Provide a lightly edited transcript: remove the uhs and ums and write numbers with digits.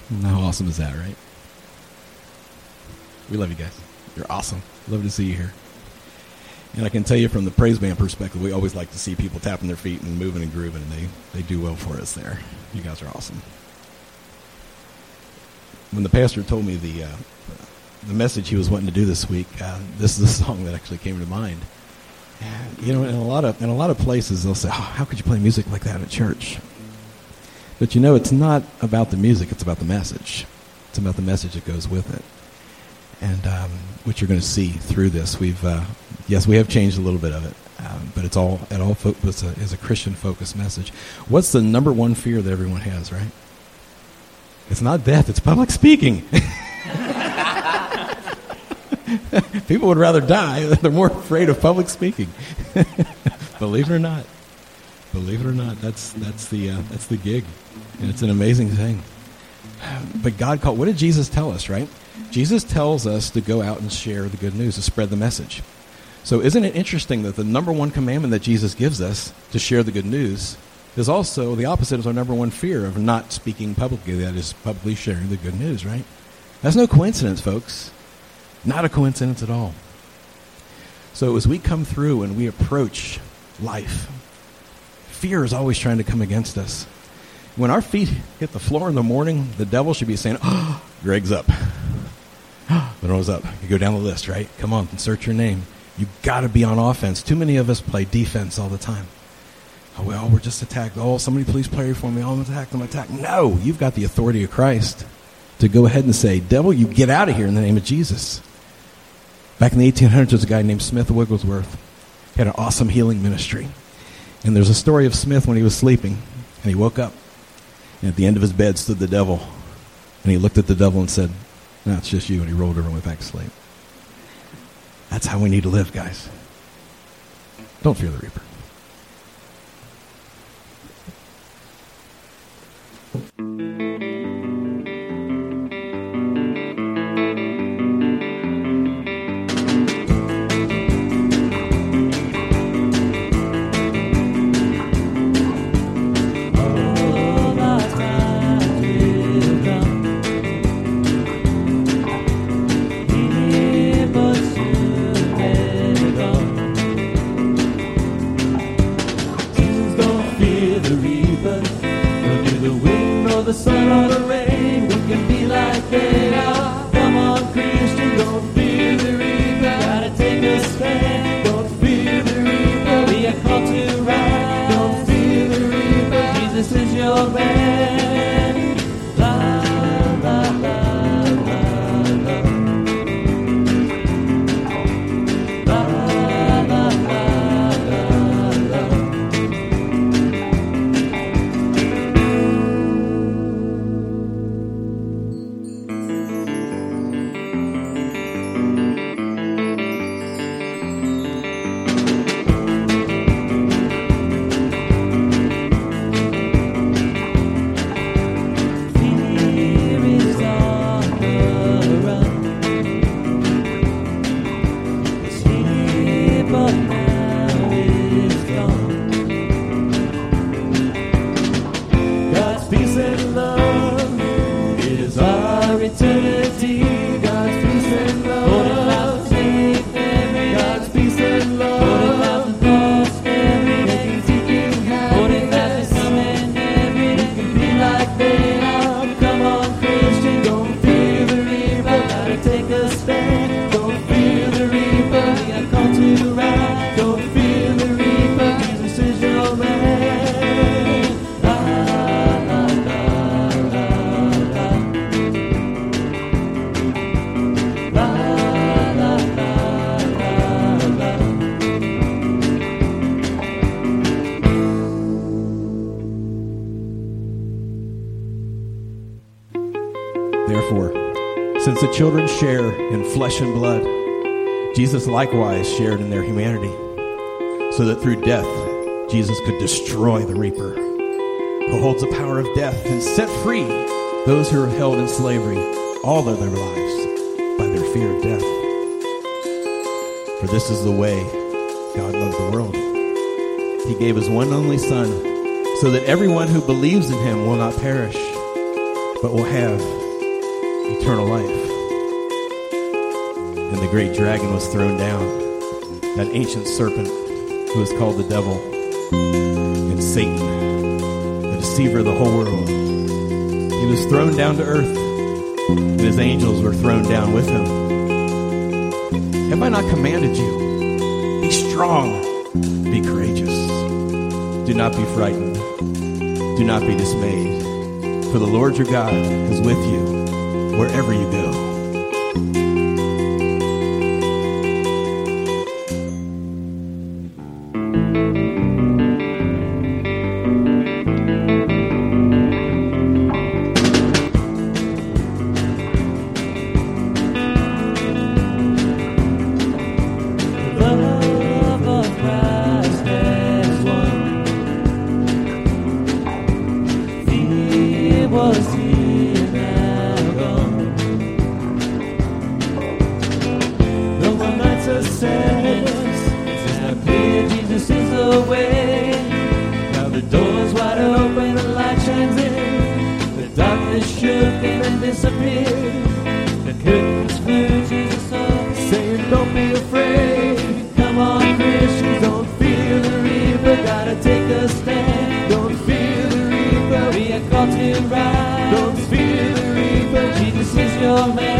How awesome is that, right? We love you guys. You're awesome. Love to see you here. And I can tell you from the praise band perspective, we always like to see people tapping their feet and moving and grooving, and they do well for us there. You guys are awesome. When the pastor told me the message he was wanting to do this week, this is a song that actually came to mind. And, you know, in a lot of places they'll say, "Oh, how could you play music like that at church?" But you know, it's not about the music; it's about the message. It's about the message that goes with it, and which you're going to see through this. We have changed a little bit of it, but it all is a Christian-focused message. What's the number one fear that everyone has? Right? It's not death; it's public speaking. People would rather die. They're more afraid of public speaking. Believe it or not, that's the gig, and it's an amazing thing. But God called. What did Jesus tell us? Right? Jesus tells us to go out and share the good news, to spread the message. So isn't it interesting that the number one commandment that Jesus gives us to share the good news is also the opposite of our number one fear of not speaking publicly, that is publicly sharing the good news, right? That's no coincidence, folks. Not a coincidence at all. So as we come through and we approach life, fear is always trying to come against us. When our feet hit the floor in the morning, the devil should be saying, "Oh, Greg's up. Monroe's up." You go down the list, right? Come on, insert your name. You got to be on offense. Too many of us play defense all the time. "Oh, well, we're just attacked. Oh, somebody please pray for me. Oh, I'm attacked. No, you've got the authority of Christ to go ahead and say, "Devil, you get out of here in the name of Jesus." Back in the 1800s, there's a guy named Smith Wigglesworth. He had an awesome healing ministry. And there's a story of Smith when he was sleeping, and he woke up, and at the end of his bed stood the devil. And he looked at the devil and said, "No, it's just you," and he rolled over and went back to sleep. That's how we need to live, guys. Don't fear the reaper. Since the children share in flesh and blood, Jesus likewise shared in their humanity, so that through death, Jesus could destroy the reaper, who holds the power of death, and set free those who are held in slavery all of their lives by their fear of death. For this is the way God loved the world. He gave his one and only Son, so that everyone who believes in him will not perish, but will have eternal life. And the great dragon was thrown down, that ancient serpent who is called the devil and Satan, the deceiver of the whole world. He was thrown down to earth, and his angels were thrown down with him. Have I not commanded you? Be strong, be courageous. Do not be frightened. Do not be dismayed. For the Lord your God is with you wherever you go. Don't fear the reaper, Jesus is your man.